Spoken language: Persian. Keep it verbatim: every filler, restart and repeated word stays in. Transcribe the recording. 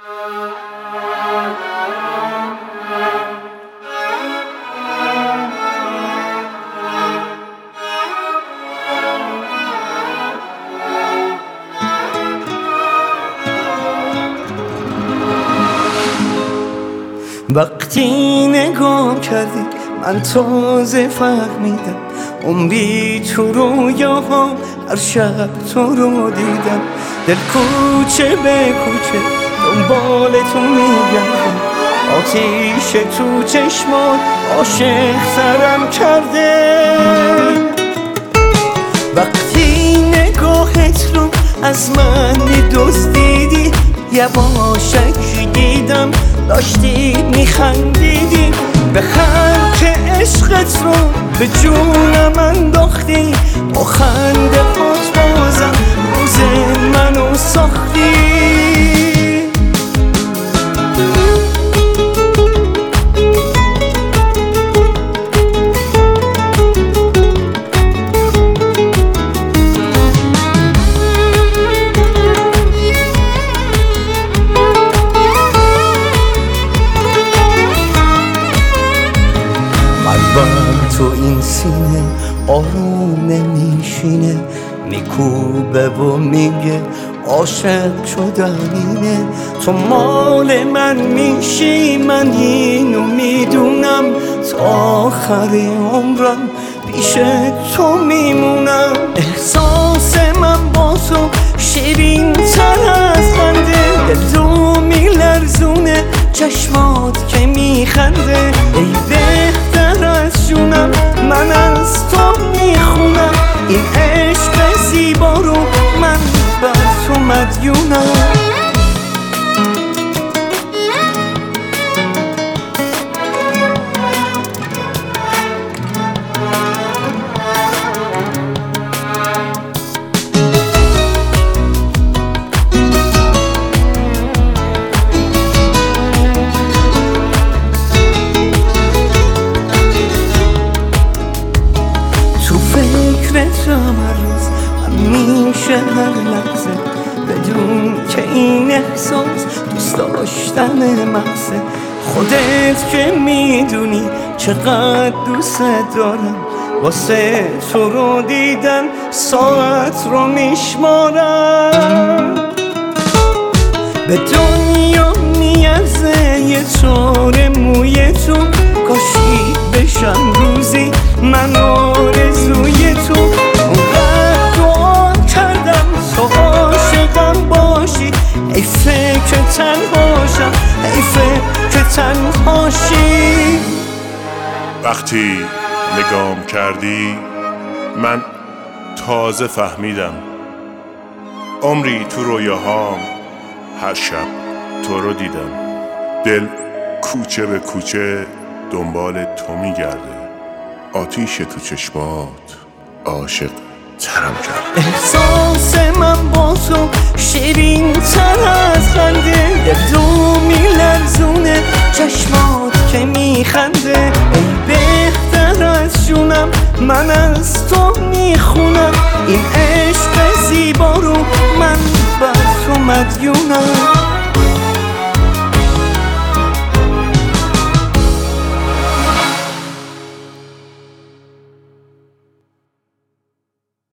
وقتی نگاه کردی من تازه فهمیدم عمری تو رویاهام هر شب تو رو دیدم. دل کوچه به کوچه دنبال تو میگردم، آتیش تو چشمات عاشق سرم کرده. وقتی نگاهت رو از من دزدیدی یواشک دیدم داشتی میخندیدی، به خلق عشقت رو به جونم انداختی، با خنده هات بازم روز منو ساختی. تو این سینه آروم نمیشینه، میکوبه و میگه عاشق شدن اینه. تو مال من میشی من اینو میدونم، تا آخر عمرم پیش تو میمونم. احساس من با تو شیرین تر از خنده، دل تو میلرزونه چشمات که میخنده. ای بهتر از جونم من از تو میخونم، این عشق زیبا رو من بر تو مدیونم. فکرتم هر روز همیشه هر لحظه، بدون که این احساس دوست داشتن محضه. خودت که میدونی چقدر دوست دارم، واسه تو رو دیدن ساعت رو میشمارم. به دنیا میارزه یه چاره موی تو، کاشی بشم روزی من آرزوی تو. اونقدر دعا کردم تو عاشقم باشی، حیفه که تنهاشم، حیفه که تنهاشی. وقتی نگام کردی من تازه فهمیدم عمری تو رویاهام هر شب تو رو دیدم. دل کوچه به کوچه دنبال تو میگرده، آتیش تو چشمات عاشق ترم کرد. احساس من با تو شیرین تر از خنده، دل تو میلرزونه چشمات که میخنده. ای بهتر از جونم من از تو میخونم، این عشق زیبا رو من بر تو مدیونم.